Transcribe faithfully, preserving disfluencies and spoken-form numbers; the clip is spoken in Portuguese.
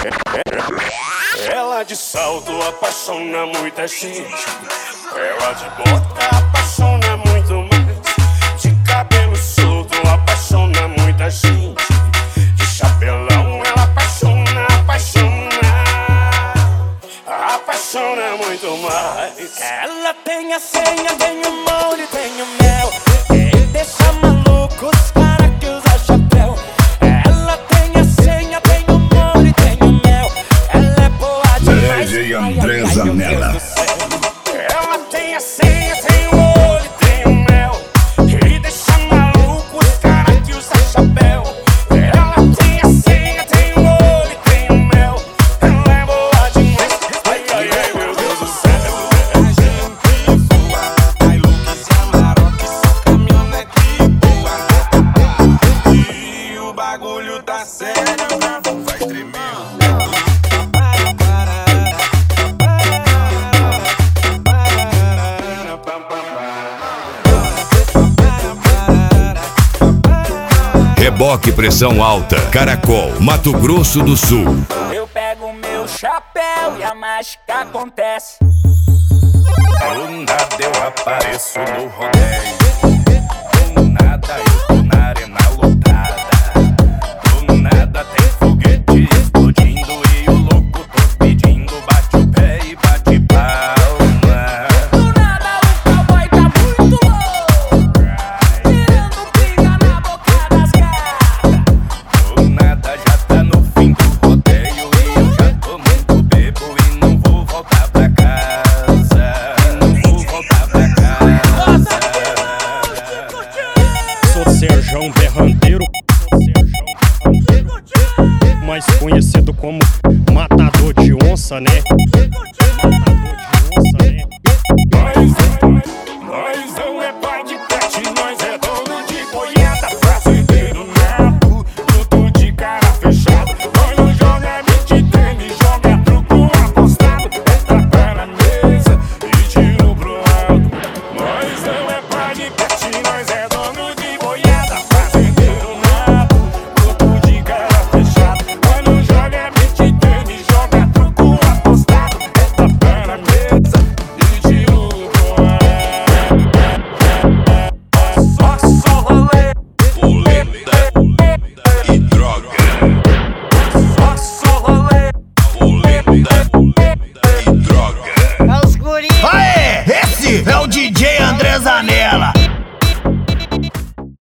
Ela de salto apaixona muita gente. Ela de bota apaixona muito mais. De cabelo solto apaixona muita gente. De chapelão ela apaixona, apaixona, apaixona muito mais. Ela tem a senha, tem o molde, tem o mel. Ele deixa maluco os cara que usa chapéu. Ela tem a senha, tem o molde, tem o mel. Ela é boa demais. D J André Zanella. Ela tem a senha, tem o olho, tem o mel. Ele deixa maluco os cara que usa chapéu. Ela tem a senha, tem o olho, tem o mel. Ela é boa demais. Ai, ai, ai, meu Deus do céu. E o bagulho tá sério, vai tremer. Reboque Pressão Alta, Caracol, Mato Grosso do Sul. Eu pego meu chapéu e a mágica acontece. Do nada eu apareço no rodeio. Do nada eu tô na arena lotada. Do nada tem foguete explodindo e o louco tô pedindo. Bate o pé e bate palma. Do nada o cowboy tá muito louco, tirando pinga na boca das gatas. Do nada já tá no fim do rodeio e eu já tô muito bebo e não vou voltar pra casa. Não vou voltar pra casa. Sou Serjão Berranteiro, mais conhecido como matador de onça, né?